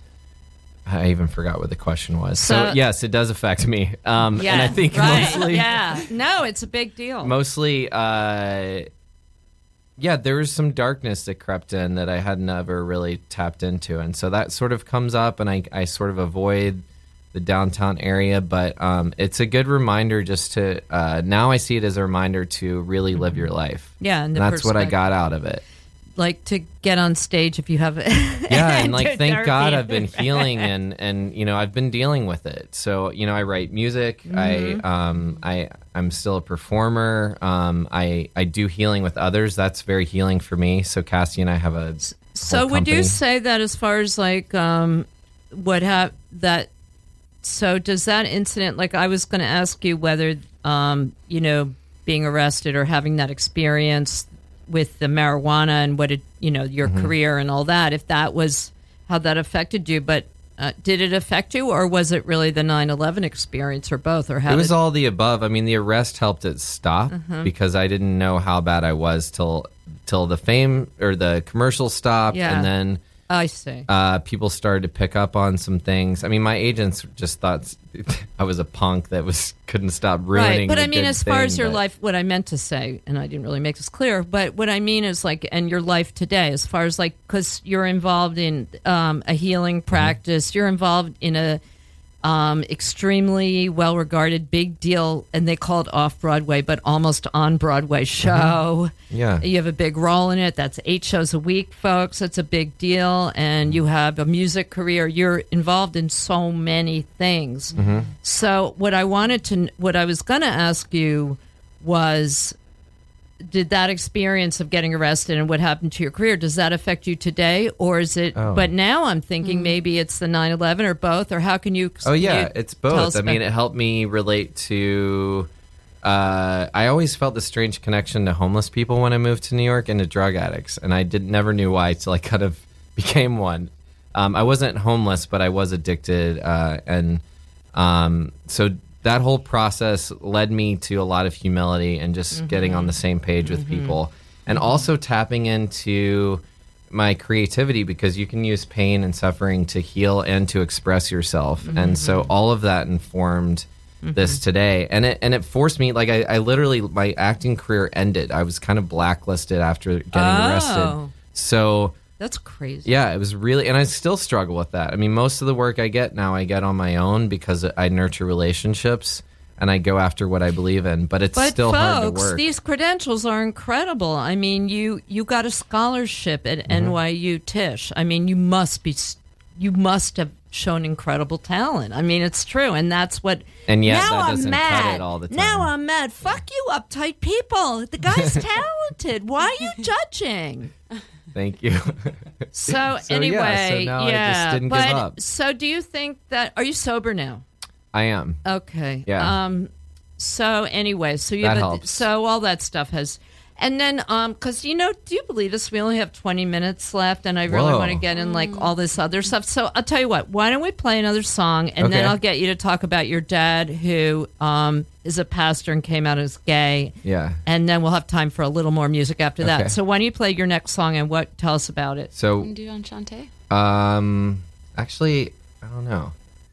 I even forgot what the question was. So, So- yes, it does affect me. Um, Yeah. and I think right. mostly, Yeah. No, it's a big deal. mostly, uh, yeah, there was some darkness that crept in that I had never really tapped into, and so that sort of comes up, and I, I sort of avoid the downtown area, but um, it's a good reminder just to uh, now I see it as a reminder to really live your life. Yeah, and And the that's what I perspective. got out of it. Like to get on stage if you have it. Yeah, and like do thank therapy. God I've been healing and and you know I've been dealing with it. So you know I write music. Mm-hmm. I um I I'm still a performer. Um I I do healing with others. That's very healing for me. So Cassie and I have a So whole would you company. say that as far as like um what have that so does that incident, like I was going to ask you whether um you know being arrested or having that experience with the marijuana and what it, you know, your Mm-hmm. career and all that, if that was how that affected you, but uh, did it affect you, or was it really the nine eleven experience, or both, or how It was did, all the above. I mean, the arrest helped it stop Mm-hmm. because I didn't know how bad I was till till the fame or the commercial stopped, Yeah. and then I see. uh, people started to pick up on some things. I mean, my agents just thought I was a punk that was couldn't stop ruining. Right, but the I mean, good as far thing, as your but- life, what I meant to say, and I didn't really make this clear, but what I mean is like, and your life today, as far as like, because you're involved in um, a healing Mm-hmm. practice, you're involved in a um, extremely well-regarded, big deal, and they call it off-Broadway, but almost on-Broadway show. Mm-hmm. Yeah. You have a big role in it. That's eight shows a week, folks. It's a big deal. And you have a music career. You're involved in so many things. Mm-hmm. So what I wanted to, what I was going to ask you was, did that experience of getting arrested and what happened to your career, does that affect you today? Or is it, Oh. but now I'm thinking maybe it's the nine eleven or both, or how can you? Oh can yeah, you it's tell both. us I mean, about- it helped me relate to. Uh, I always felt this strange connection to homeless people when I moved to New York and to drug addicts, and I did never knew why till I kind of became one. Um, I wasn't homeless, but I was addicted, uh, and um, so that whole process led me to a lot of humility and just Mm-hmm. getting on the same page with people, and also tapping into my creativity, because you can use pain and suffering to heal and to express yourself. Mm-hmm. And so all of that informed this today, and it and it forced me, like I, I literally, my acting career ended. I was kind of blacklisted after getting Oh. arrested. So That's crazy. yeah, it was really, and I still struggle with that. I mean, most of the work I get now, I get on my own because I nurture relationships and I go after what I believe in, but it's But still hard to folks, work. these credentials are incredible. I mean, you you got a scholarship at Mm-hmm. N Y U Tisch. I mean, you must be s- you must have shown incredible talent. I mean, it's true, and that's what. And yet now that I'm doesn't cut mad. it all the time. Now I'm mad. Fuck you, uptight people. The guy's talented. Why are you judging? Thank you. So, So, yeah, anyway, so now I yeah. just didn't but give up. so, do you think that are you sober now? I am. Okay. Yeah. Um. So anyway, so you That have a, helps. so all that stuff has, and then um, because you know, do you believe this? We only have twenty minutes left, and I really Whoa. want to get in like all this other stuff. So I'll tell you what. Why don't we play another song, and then Okay. I'll get you to talk about your dad, who um is a pastor and came out as gay, Yeah. and then we'll have time for a little more music after that. Okay. So why don't you play your next song and what? Tell us about it. So, Do on Shantae? um, actually, I don't know.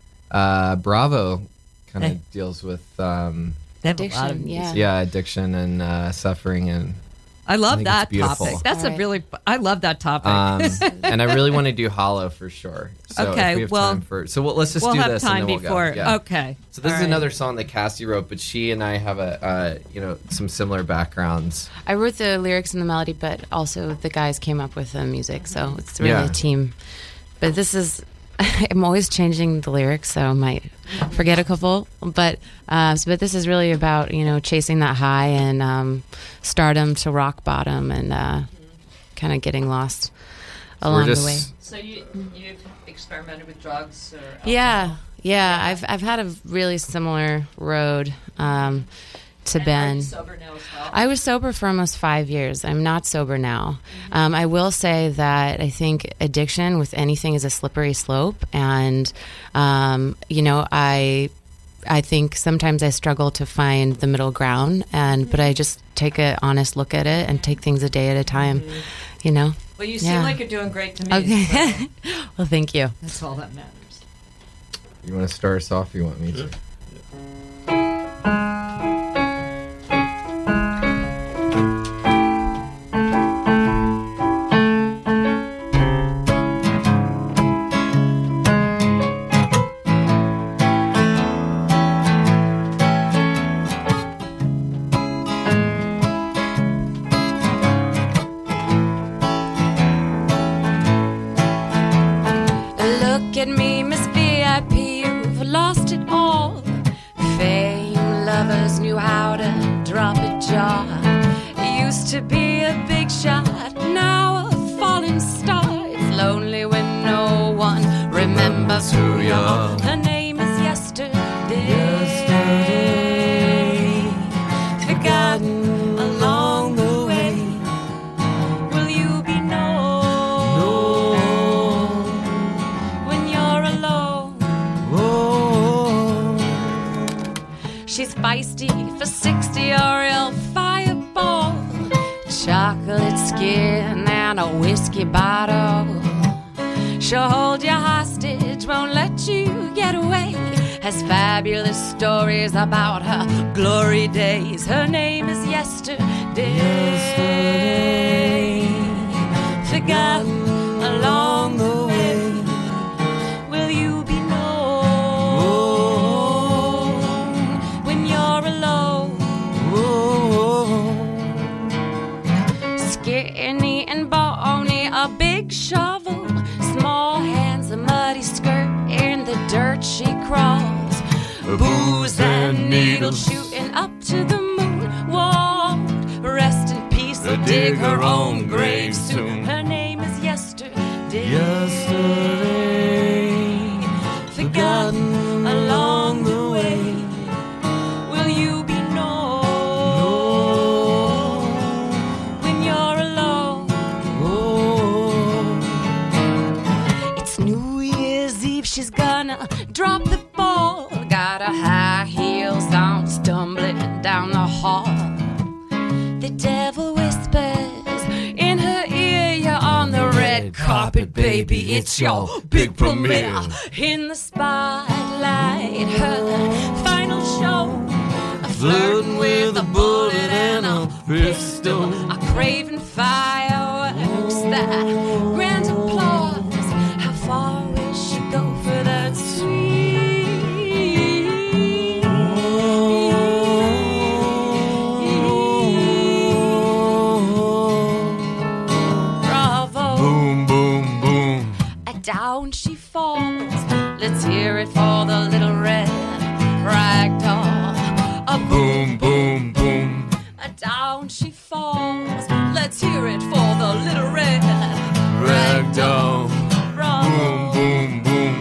Uh, Bravo kind of Hey. deals with, um, They have a lot of Addiction, music. yeah. yeah, addiction and uh, suffering and I love think that it's beautiful. topic. That's All a right. really. I love that topic. Um, and I really want to do Hollow for sure. So Okay, if we have well, time for so we'll, let's just we'll do have this time and then we'll before. go. Yeah. Okay. So this All is right. another song that Cassie wrote, but she and I have a uh, you know some similar backgrounds. I wrote the lyrics and the melody, but also the guys came up with the music, so it's really Yeah. a team but this is, I'm always changing the lyrics, so I might forget a couple. But uh, so, but this is really about, you know, chasing that high and um, stardom to rock bottom and uh, kind of getting lost along just, the way. So you you've experimented with drugs or alcohol? Yeah, yeah. I've I've had a really similar road um, to And Ben. Are you sober now as well? I was sober for almost five years. I'm not sober now. Mm-hmm. Um, I will say that I think addiction with anything is a slippery slope, and um, you know, I I think sometimes I struggle to find the middle ground, and but I just take an honest look at it and take things a day at a time. Mm-hmm. You know. Well, you seem Yeah. like you're doing great to me. Okay. So Well, thank you. that's all that matters. You want to start us off? Or you want me to? Look at me, Miss V I P, you've lost it all. Fame, lovers knew how to drop a jaw. Used to be a big shot, now a falling star. It's lonely when no one remembers who you are. Her name is yesterday. Yesterday. Forgotten along the way. Will you be known? No. When you're alone. She's feisty for sixty, a real fireball. Chocolate skin and a whiskey bottle. She'll hold you hostage, won't let you get away. Has fabulous stories about her glory days. Her name is Yesterday. Yesterday. Forgotten along the way. Will you be known when you're alone? Skinny and bony, a big shovel. Small hands, a muddy skirt. In the dirt she crawls. Booze and needles shooting up to the moon. Won't rest in peace or dig her own grave soon. Her name is Yesterday. Yesterday. Forgotten along the way. Will you be known when you're alone? It's New Year's Eve, she's gonna drop the ball. Got her high heels on, stumbling down the hall. The devil whispers in her ear, you're on the red carpet, baby, it's your big premiere. In the spotlight, her final show. Flirting with a bullet and a pistol. A craving fireworks, that grand applause. How far will she go for that sweet? Bravo. Boom, boom, boom. Down she falls. Let's hear it for the little red rag doll. A boom, boom, boom. Down she falls. Let's hear it for the little red rag doll. Boom, boom, boom.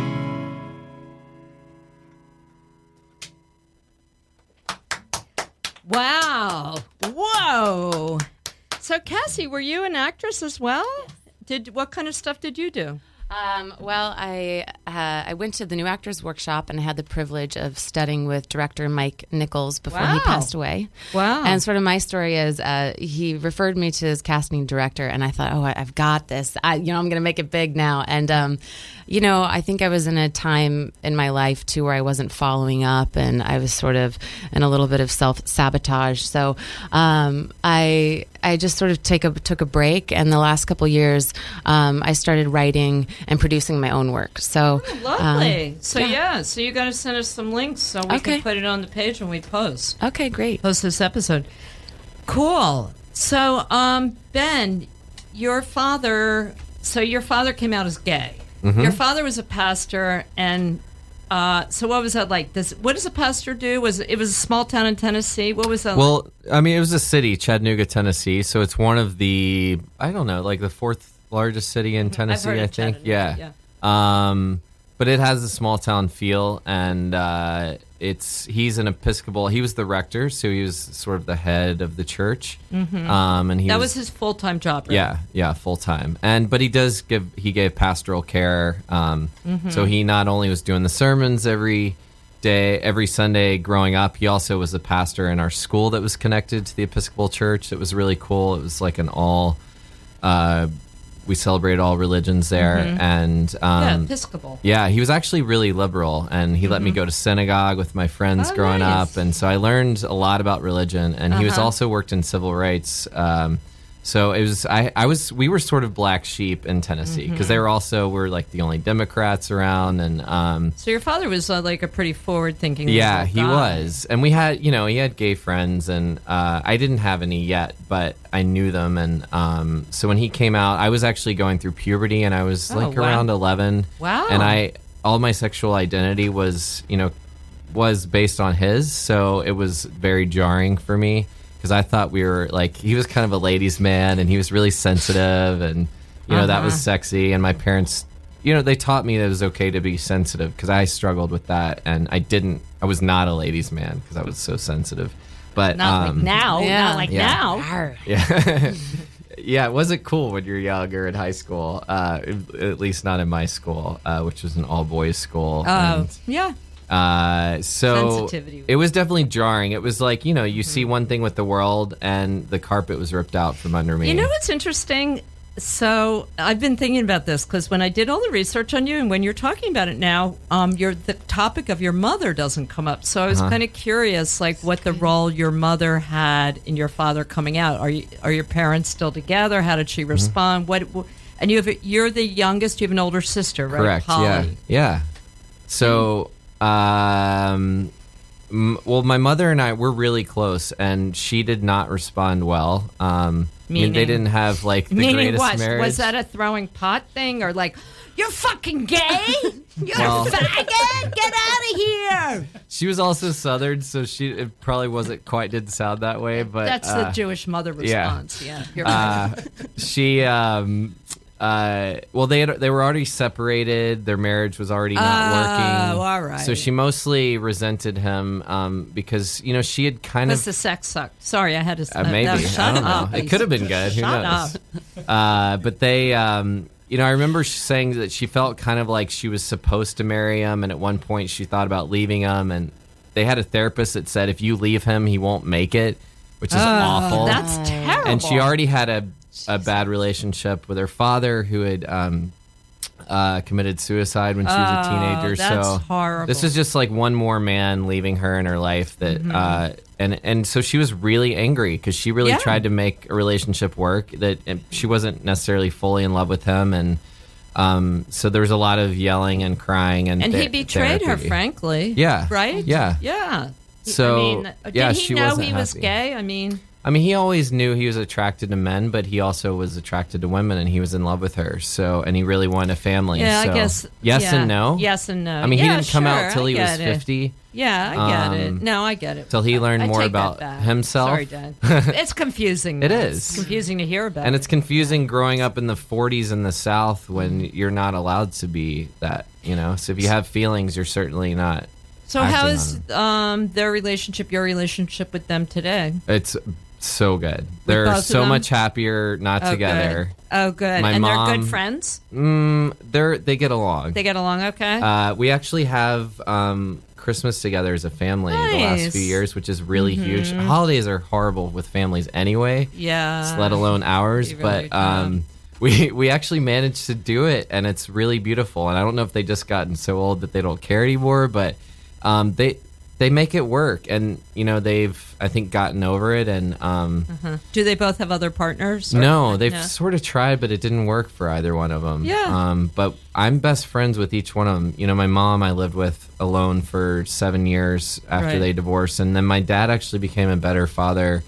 Wow. Whoa. So, Cassie, were you an actress as well? Did what kind of stuff did you do? Um, well, I uh, I went to the New Actors Workshop and I had the privilege of studying with director Mike Nichols before Wow. he passed away. Wow. And sort of my story is uh, he referred me to his casting director, and I thought, oh, I- I've got this. I, you know, I'm going to make it big now. And um, you know, I think I was in a time in my life too where I wasn't following up, and I was sort of in a little bit of self sabotage. So um, I I just sort of take a took a break, and the last couple years um, I started writing and producing my own work. So Lovely. um, so, yeah. yeah. so you got to send us some links so we Okay. can put it on the page when we post. okay, great. Post this episode. Cool. So, um, Ben, your father, so your father came out as gay. Your father was a pastor, and uh, so what was that like? Does what does a pastor do? Was it was a small town in Tennessee? What was that? Well, I mean, it was a city, Chattanooga, Tennessee. So it's one of the, I don't know, like the fourth largest city in Tennessee, heard I of think. Chattanooga, Yeah. Um, but it has a small town feel, and uh, it's he's an Episcopal. He was the rector, so he was sort of the head of the church. Mm-hmm. Um, and he that was, was his full time job, right? Yeah, yeah, full time. And but he does give he gave pastoral care. Um, Mm-hmm. So he not only was doing the sermons every day, every Sunday growing up, he also was a pastor in our school that was connected to the Episcopal Church. It was really cool. It was like an all. Uh, we celebrated all religions there, and um, Yeah, Episcopal. yeah, he was actually really liberal, and he let me go to synagogue with my friends Oh, growing nice. up, and so I learned a lot about religion. And he was Uh-huh. also worked in civil rights. Um, so it was I, I was we were sort of black sheep in Tennessee because they were also we're like the only Democrats around, and um, So your father was uh, like a pretty forward thinking. yeah, he was. And we had, you know, he had gay friends, and uh, I didn't have any yet, but I knew them. And um, so when he came out, I was actually going through puberty, and I was Oh, like wow. around eleven. Wow. And I, all my sexual identity was, you know, was based on his. So it was very jarring for me because I thought we were like, he was kind of a ladies' man, and he was really sensitive, and, you know, that Uh-huh. was sexy. And my parents, you know, they taught me that it was okay to be sensitive because I struggled with that, and I didn't. I was not a ladies' man because I was so sensitive. But Not um, like now. Yeah. Not like Yeah. now. yeah, yeah, it wasn't cool when you're younger in high school. Uh, at least not in my school, uh, which was an all boys school. Oh, and, yeah. uh, so Sensitivity. it was definitely jarring. It was like, you know, you see one thing with the world, and the carpet was ripped out from under me. You know what's interesting? So I've been thinking about this because when I did all the research on you, and when you're talking about it now, um, your the topic of your mother doesn't come up. So I was Uh-huh. kind of curious, like what the role your mother had in your father coming out. Are you are your parents still together? How did she Mm-hmm. respond? What? And you have a- you're the youngest. You have an older sister, right? Correct. Polly. Yeah. Yeah. So, um, m- well, my mother and I were really close, and she did not respond well. Um, I mean, they Meaning- didn't have like the Meaning greatest what? marriage. Was that a throwing pot thing, or like you're fucking gay? You're Well- a faggot. Get out of here. She was also Southern, so she it probably wasn't quite didn't sound that way. But That's uh, the Jewish mother yeah. response. Yeah, you're right. uh, she um uh well they had, they were already separated, their marriage was already not Oh, working, all right. so she mostly resented him um because, you know, she had kind Because of the sex sucked. Sorry, I had to. uh, maybe no, I shut don't know, up. it could have been good, who Shut knows. up. Uh but they um you know, I remember sh- saying that she felt kind of like she was supposed to marry him, and at one point she thought about leaving him, and they had a therapist that said if you leave him he won't make it, which is awful. Oh, That's terrible. And she already had a, a bad relationship with her father, who had um, uh, committed suicide when she was a Oh, teenager. that's so horrible. this is just like one more man leaving her in her life. That Mm-hmm. uh, and and so she was really angry because she really Yeah. tried to make a relationship work. That and she wasn't necessarily fully in love with him, and um, so there was a lot of yelling and crying, and and he ther- betrayed her, therapy. frankly. Yeah. Right. Yeah. Yeah. He- So, I mean, did yeah, he she know wasn't he was happy. gay? I mean, I mean, he always knew he was attracted to men, but he also was attracted to women, and he was in love with her. So, and he really wanted a family. yeah. so I guess. yes yeah. and no. Yes and no. I mean, he Yeah, didn't come sure, out till I he was get it. fifty. Yeah, I get it. Um, No, I get it. till he learned I more take that about back. himself. Sorry, Dad. It's confusing. It though. is. It's confusing to hear about. And it's confusing growing up in the forties in the South when you're not allowed to be that, you know? So if you have feelings, you're certainly not. So acting how on is um, their relationship, your relationship with them today? It's so good. They're both of so them? much happier not Oh, together. Good. Oh, good. My and they're mom- good friends? Mm, they're they get along. They get along okay? Uh, we actually have um, Christmas together as a family the last Nice. Mm-hmm. few years, which is really huge. Holidays are horrible with families anyway, yeah. let alone ours. you really But um, we we actually managed to do it, and it's really beautiful. And I don't know if they just gotten so old that they don't care anymore, but um, they they make it work, and you know they've I think gotten over it. And um, Do they both have other partners? or- no, they've No. sort of tried, but it didn't work for either one of them. Yeah. Um, but I'm best friends with each one of them. You know, my mom I lived with alone for seven years after Right. they divorced, and then my dad actually became a better father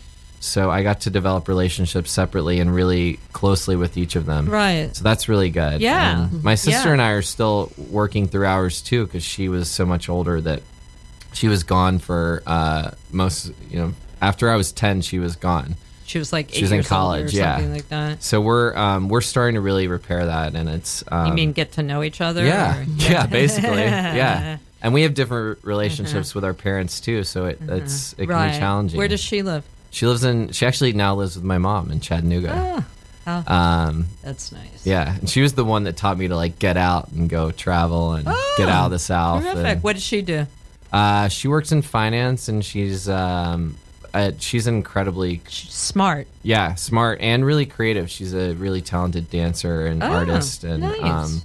so I got to develop relationships separately and really closely with each of them. Right. So that's really good. Yeah. And my sister Yeah. and I are still working through ours too, because she was so much older that she was gone for uh, most. You know, after I was ten, she was gone. She was like eight She was in years old college, or yeah. something like that. So we're um, we're starting to really repair that, and it's. Um, You mean get to know each other? Yeah, or- yeah, basically, yeah. And we have different relationships with our parents too, so it it's it can Right. be challenging. Where does she live? She lives in. She actually now lives with my mom in Chattanooga. Oh, Um, that's nice. yeah, and she was the one that taught me to like get out and go travel and Oh, get out of the South. Terrific. and- What does she do? Uh, she works in finance, and she's um, uh, she's incredibly She's smart. yeah smart and really creative. She's a really talented dancer and Oh, artist, and nice. um,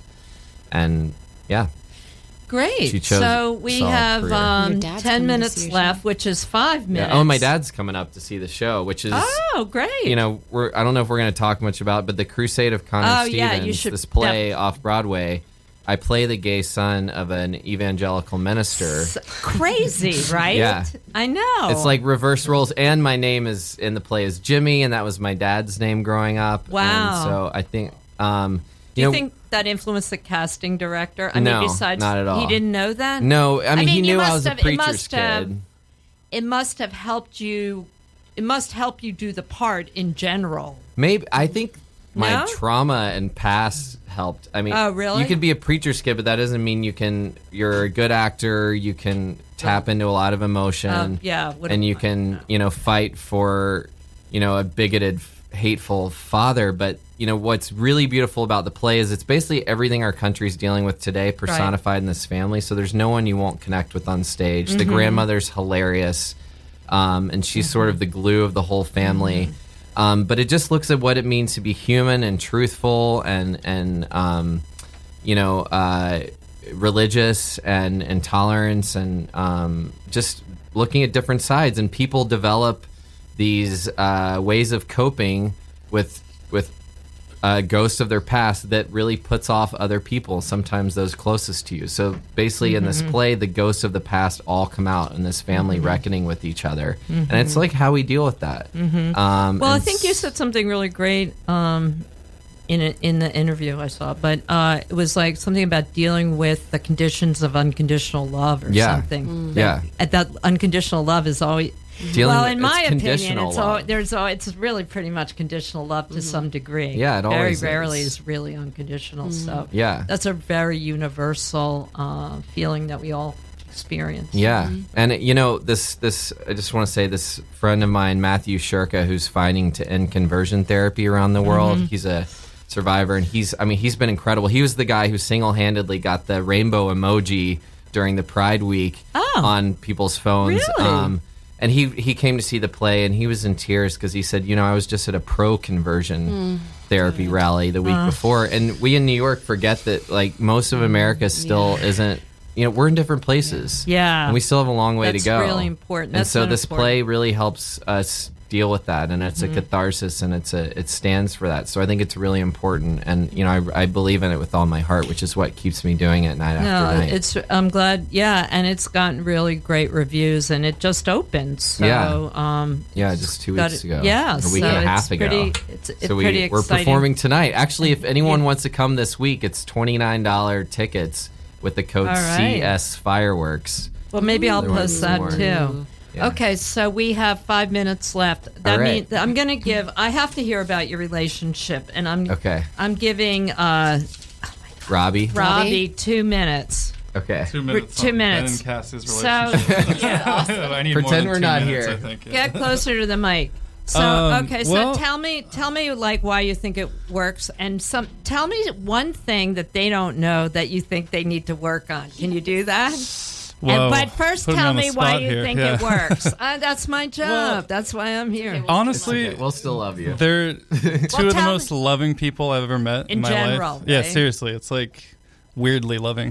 and yeah, Great. She chose so a we solid have career. um, Your dad's ten coming to minutes see your left, show. which is five minutes. yeah. Oh, and my dad's coming up to see the show, which is Oh, great. you know we're I don't know if we're going to talk much about, but the Crusade of Connor Oh, Stevens, yeah, you should this play def- off Broadway. I play the gay son of an evangelical minister. S- crazy, right? Yeah. I know. It's like reverse roles, and my name is in the play is Jimmy, and that was my dad's name growing up. Wow. And so I think, um, Do you know, think that influenced the casting director? I No, mean, besides, not at all. He didn't know that. no, I mean, he you knew I must was a have- it preacher's must kid. have- It must have helped you. It must help you do the part in general. Maybe I think my No? trauma and past helped. I mean, Oh, really? You could be a preacher's kid, but that doesn't mean you can. You're a good actor. You can tap into a lot of emotion. Um, yeah, what- and you can, you know, fight for, you know, a bigoted, hateful father. But you know what's really beautiful about the play is it's basically everything our country's dealing with today personified in this family. So there's no one you won't connect with on stage. Mm-hmm. The grandmother's hilarious, um, and she's sort of the glue of the whole family. Mm-hmm. Um, but it just looks at what it means to be human and truthful and and um, you know uh, religious and intolerance and um, just looking at different sides. And people develop these uh, ways of coping with with uh, ghosts of their past that really puts off other people, sometimes those closest to you. So basically, in this play, the ghosts of the past all come out in this family reckoning with each other, and it's like how we deal with that. Um, Well, I and think you said something really great um, in a, in the interview I saw, but uh, it was like something about dealing with the conditions of unconditional love or Yeah. something. Yeah. At that unconditional love is always. Dealing well, with- in my it's opinion, conditional it's all, love. there's all, it's really pretty much conditional love to some degree. Yeah, it very always rarely is. is really unconditional. So Yeah. that's a very universal uh, feeling that we all experience. Yeah, and you know this. This I just want to say this friend of mine, Matthew Shurka, who's fighting to end conversion therapy around the world. He's a survivor, and he's I mean he's been incredible. He was the guy who single handedly got the rainbow emoji during the Pride Week Oh. on people's phones. Really? Um, and he he came to see the play, and he was in tears because he said, you know, I was just at a pro conversion therapy rally the week before, and we in New York forget that like most of America still isn't. You know, we're in different places. Yeah. And we still have a long way That's to go. really important. And That's so so this important. play really helps us deal with that, and it's Mm-hmm. a catharsis, and it's a it stands for that. So I think it's really important, and you know, I, I believe in it with all my heart, which is what keeps me doing it night No, after night. it's. I'm glad. Yeah, and it's gotten really great reviews, and it just opened. So, Yeah. um, yeah, just two got weeks it- ago. Yeah, a week so and a it's half ago. pretty- it's- it's so we, pretty we're exciting. performing tonight. Actually, if anyone Yeah. wants to come this week, it's twenty-nine dollars tickets with the code All right. C S Fireworks. well, maybe I'll Otherwise post it's that more. too. Yeah. Okay, so we have five minutes left. That All right. means I'm going to give. I have to hear about your relationship, and I'm Okay. I'm giving uh, Robbie. Robbie two minutes. Okay. Two minutes. two on minutes. Ben and Cass's So relationship. yeah, I need more Pretend than we're two not minutes, here. I think. yeah. get closer to the mic. So Um, okay, so well- tell me, tell me like why you think it works, and some. Tell me one thing that they don't know that you think they need to work on. Can you do that? Whoa, And, but first, put me tell on the me why spot you here. think Yeah. it works. uh, that's my job. Well- that's why I'm here. Honestly, Okay, we'll still love you. they're two of the tell most loving people I've ever met in, In my general, life. Yeah, right? seriously, it's like weirdly loving.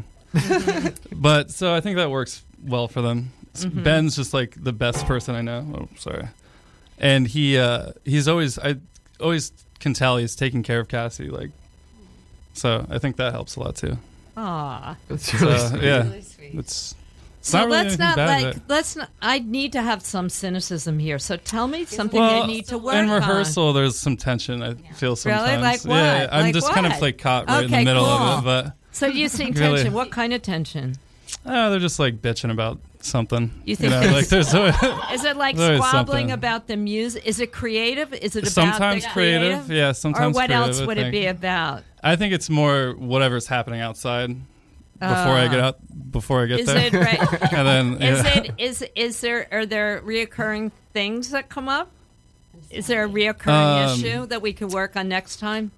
But so I think that works well for them. S- Mm-hmm. Ben's just like the best person I know. Oh, sorry. And he uh, he's always I always can tell he's taking care of Cassie. Like, so I think that helps a lot too. Aw. That's So really sweet. yeah, it's So not really let's anything not bad like with it. let's not. I need to have some cynicism here. So tell me something Well, I need to work in on. rehearsal, there's some tension. I feel sometimes. Like what? Yeah, I'm Like just kind of what? like caught right in Okay, the middle cool. of it. But So you see Really? tension. What kind of tension? oh, they're just like bitching about something. You think know, there's- like there's Is it like There is squabbling something. about the music? Is it creative? Is it about sometimes the creative. Yeah, Or sometimes what creative, else I would it think. be about? I think it's more whatever's happening outside before I get out. Before I get Is there, it right? and then Is yeah. it is is there are there reoccurring things that come up? Is there a reoccurring Um, issue that we could work on next time?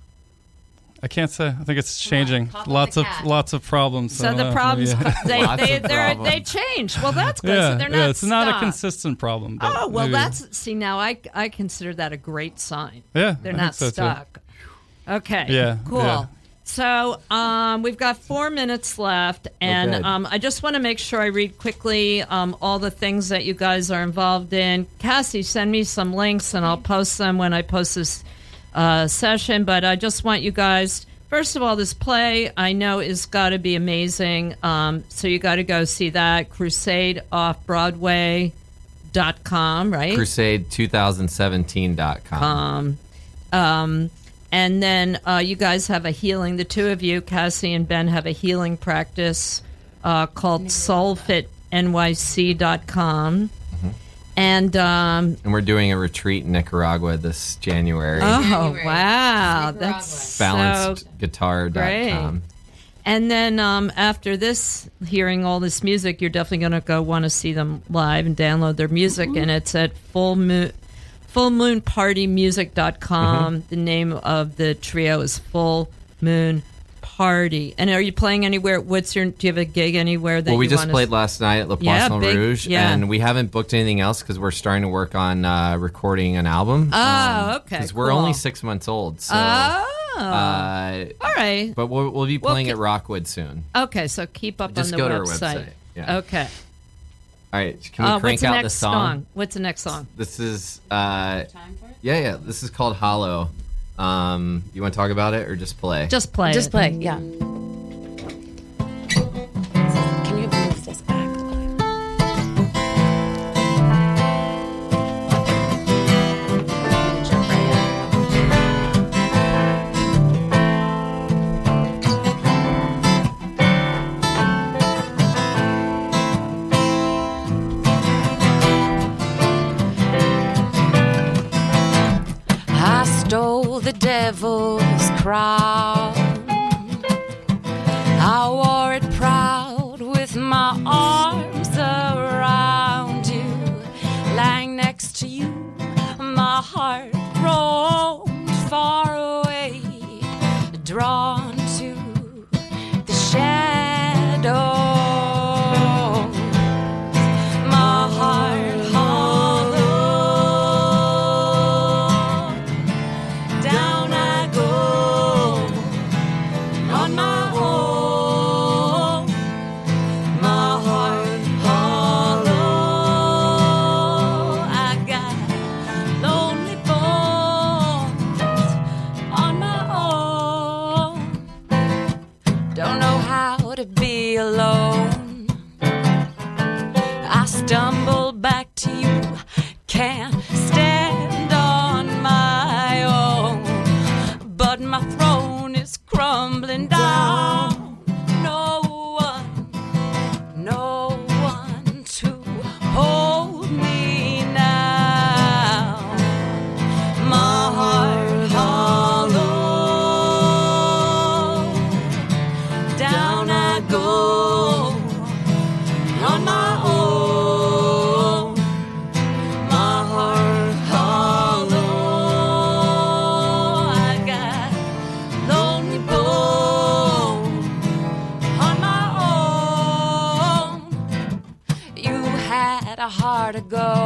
I can't say. I think it's changing. pop up Lots the of cat. lots of problems. So I don't the know. problems Yeah. they Lots they of they're- problems. they change. Well, that's good. Yeah, so they're not yeah, it's not a stuck. consistent problem. but Oh well, maybe- that's see now I I consider that a great sign. yeah. They're I not think so, too. stuck. Okay. Yeah, Cool. yeah. So um, we've got four minutes left, and good. um, I just want to make sure I read quickly um, all the things that you guys are involved in. Cassie, send me some links, and I'll post them when I post this uh, session. But I just want you guys. First of all, this play I know is got to be amazing. Um, so you got to go see that. crusade off broadway dot com, right? crusade twenty seventeen dot com. Um, um, and then uh, you guys have a healing, the two of you, Cassie and Ben, have a healing practice uh, called soul fit N Y C dot com. Mm-hmm. And, um, And we're doing a retreat in Nicaragua this January. oh, January. wow. Nicaragua. That's so balanced guitar dot com. And then um, after this, hearing all this music, you're definitely going to go want to see them live and download their music. And it's at full moon, full moon party music dot com. Mm-hmm. The name of the trio is Full Moon Party. And are you playing anywhere? What's your? Do you have a gig anywhere that Well, we you just wanna, played last night at La Yeah, Poisson big- Rouge, yeah. and we haven't booked anything else because we're starting to work on uh, recording an album. Oh, okay, Because we're cool. only six months old. So, Oh, uh, all right. but we'll, we'll be Well, playing ke- at Rockwood soon. Okay, so keep up Just on the go to our website. website. Yeah. Okay. All right, can we Uh, crank what's the out next the song? What's the next song? This is, uh, Time for it? yeah, yeah. This is called Hollow. Um, you want to talk about it or just play? Just play. Just it. play, yeah. Can you move this back? Jump right in. I stole the devil's crown. I wore it proud with my arms around you. Lying next to you, my heart roamed far away, drawn to the shadows. My heart hollow. Down I go on my own. My heart hollow. I got lonely bones on my own. Don't know how to be alone. I stumble back to you. Can't stand on my own. But my throne is crumbling down. No one, no one to hold me now. My heart hollow. Down I go on my own. My heart hollow. I got lonely bones on my own. You had a heart of gold.